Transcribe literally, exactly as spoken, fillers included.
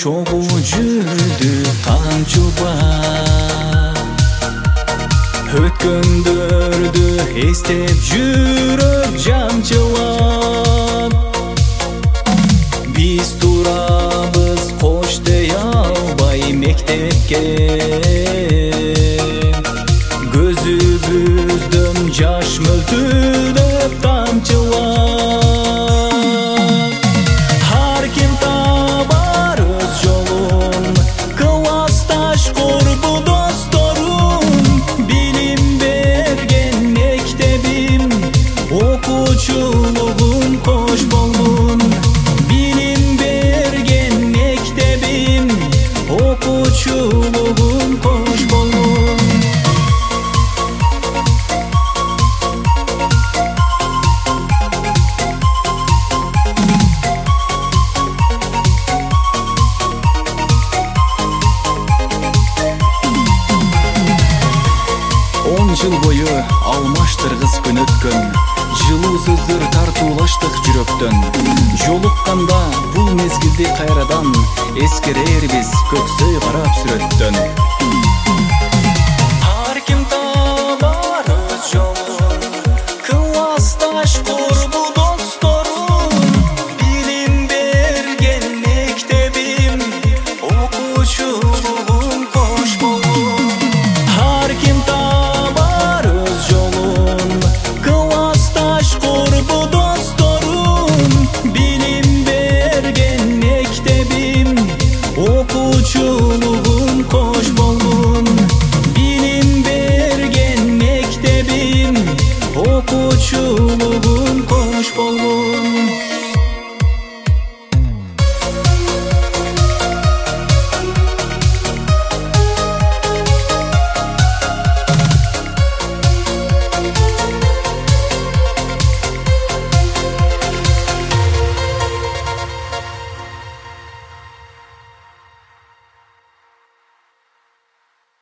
чогуу жүрдү камчуба, өткөндөрдү эстеп жүрөк жамчылап. Биз турабыз кош дей албай мектепке, көзүбүздөн жаш мөлтүлдөп тамчылап. Ар ким табар өз жолун, классташ курбу досторун. Билим берген мектебим, окуучулугум кош болгун. Билим берген мектебим, окуучулугум кош болгун. Он жыл бою алмаштыргыс күн өткөн, жылуу сөздөр тартуулаштык жүрөктөн. Жолукканда бул мезгилди кайрадан, эскерербиз көксөй карап сүрөттөн. Ар ким табар өз жолун, классташ курбу досторун. Билим берген мектебим, окуучулугум кош болгун. Ар ким табар өз жолун, классташ курбу досторун. Билим берген мектебим, окуучулугум кош болгун. Билим берген мектебим, окуучулугум кош болгун.